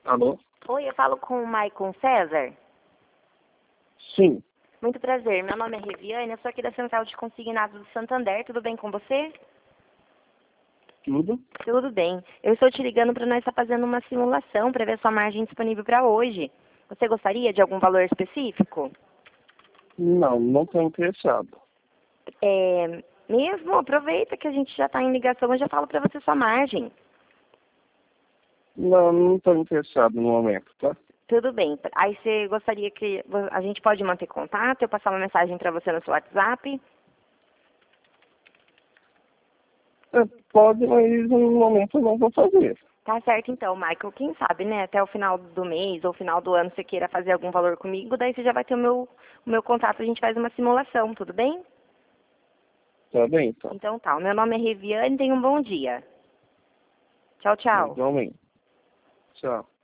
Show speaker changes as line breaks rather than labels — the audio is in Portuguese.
Alô?
Oi, eu falo com o Maicon César.
Sim,
Muito prazer, meu nome é Reviane, eu sou aqui da Central de Consignados do Santander, tudo bem com você?
tudo?
Tudo bem. Eu estou te ligando para nós estar fazendo uma simulação para ver sua margem disponível para hoje. Você gostaria de algum valor específico?
Não estou interessado.
Mesmo, aproveita que a gente já está em ligação, eu já falo para você sua margem.
Não estou interessado no momento, tá?
Tudo bem. Aí você gostaria que a gente pode manter contato, eu passar uma mensagem para você no seu WhatsApp?
Pode, mas no momento eu não vou fazer.
Tá certo então, Michael. Quem sabe, né? Até o final do mês ou final do ano você queira fazer algum valor comigo, daí você já vai ter o meu contato, a gente faz uma simulação, tudo bem?
Tá bem, então.
Então tá, o meu nome é Reviane, tenha um bom dia. Tchau, tchau.
Igualmente. Tchau.